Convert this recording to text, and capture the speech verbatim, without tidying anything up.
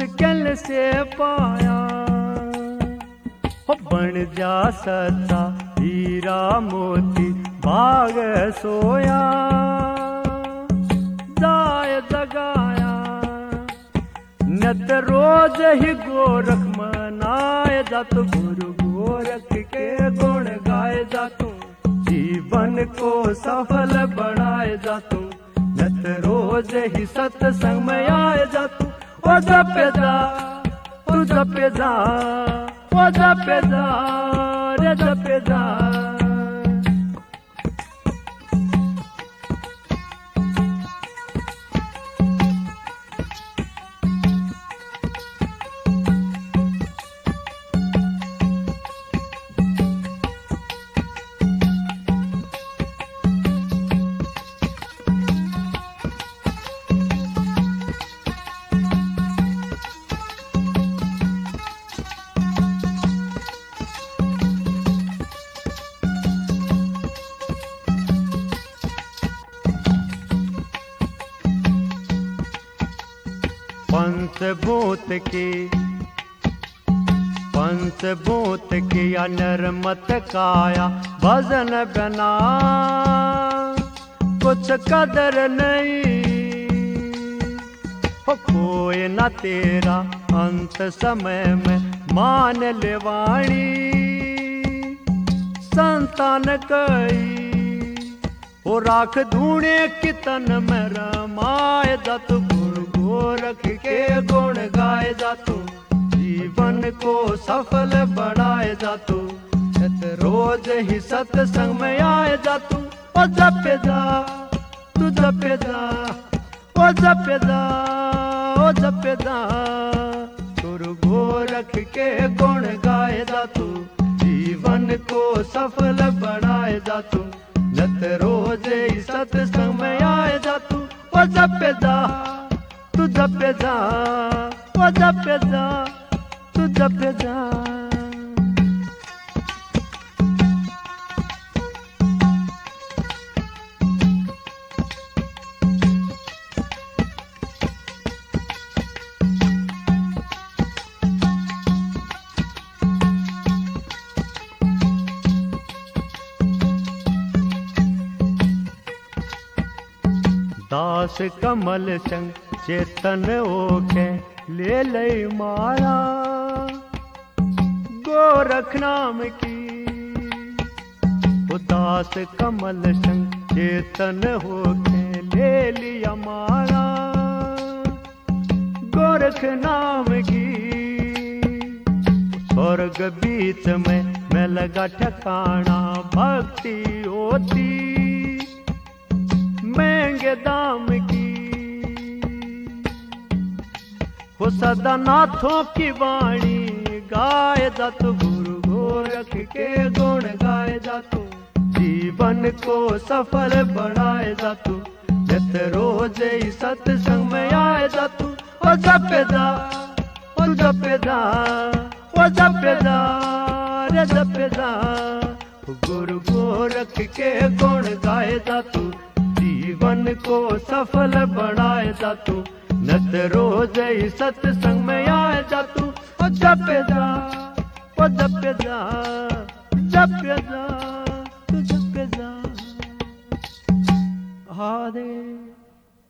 मुश्किल से पाया। हो बन जा सच्चा हीरा मोती भाग सोया, जाय जगाया नत रोज ही गोरख मनाए जात। गुरु गोरख के गुण गाए जातू, जीवन को सफल बनाए जातू। नत रोज ही सत्संग में आए जातू। ओ जपे जा तू जपे जा, ओ जपे जा रे जपे जा। पंचभूत की पंचभूत की अनरमत काया, भजन बना कुछ कदर नहीं। हो कोई न तेरा अंत समय में मान ले वाणी। संतान कई हो राख धूणे की तन में रमाए जात। गुरु गोरख के गुण गाए जातू, जीवन को सफल बनाए जातू। रोज ही सत्संग में आए जातू। ओ जपे जा तू जपे जा, ओ जपे जा ओ जपे जा। गुरु गोरख के गुण गाए जातू, जीवन को सफल बनाए जातू। नत रोज ही सत्संग में आए जातू। ओ जपे जा तू जपे जा, ओ जपे जा तू जपे जा। दास कमल संग चेतन ओखे ले ले माया। गोरख नाम की उदास कमल संग चेतन होके ले लिया माया। गोरख नाम की स्वर्ग बीच में मैं लगा ठिकाना। भक्ति होती महंगे दाम की, हो सदा नाथों की वाणी गाए जातु। गुरु गोरख के गुण गाए जातु, जीवन को सफल बनाए जातु। नित रोज ही सत्संग में आए जातु। ओ जपे जा ओ जपे जा, ओ जपे जा रे जपे जा। गुरु गोरख के गुण गाए जातु, जीवन को सफल बनाए जातु। नत रोज ही सत्संग में आए जातु। ओ जपे जा ओ जपे जा, जपे जा तू जपे जा। हरे